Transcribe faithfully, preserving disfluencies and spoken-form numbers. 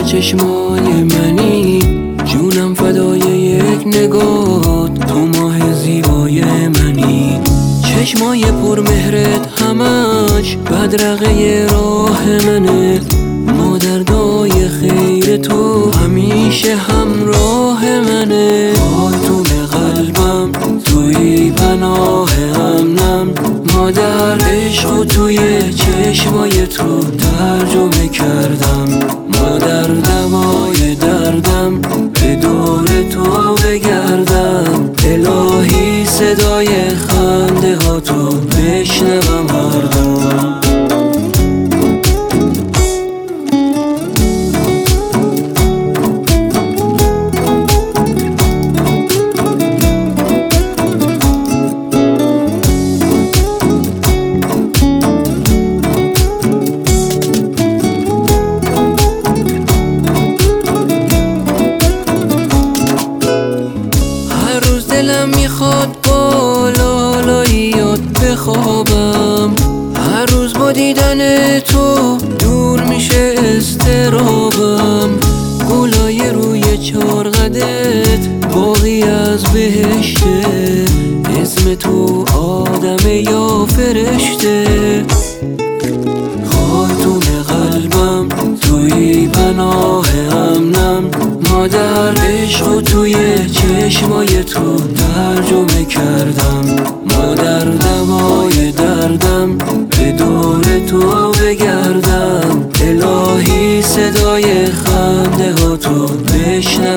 چشمای منی، جونم فدای یک نگات، تو ماه زیبای منی. چشمای پر مهرت همش بدرقه راه منه، مادردای خیر تو همیشه همراه منه. خاتون قلبم توی پناه امنم، مادر عشق و توی چشمای تو ترجمه کردم. مادر دوای دردم به دور تو بگردم، الهی صدای خنده ها تو بشنوم هر دم. دلم میخواد با لالاییات بخوابم، هر روز با دیدن تو دور میشه اضطرابم. گلای روی چارقدت باقی از بهشته، اسم تو آدمه یا فرشته. خاتون قلبم توی پناه امنم، مادر عشق و توی چشمای تو ترجمه کردم. مادر دوای دردم به دور تو بگردم، الهی صدای خنده ها تو بشنوم.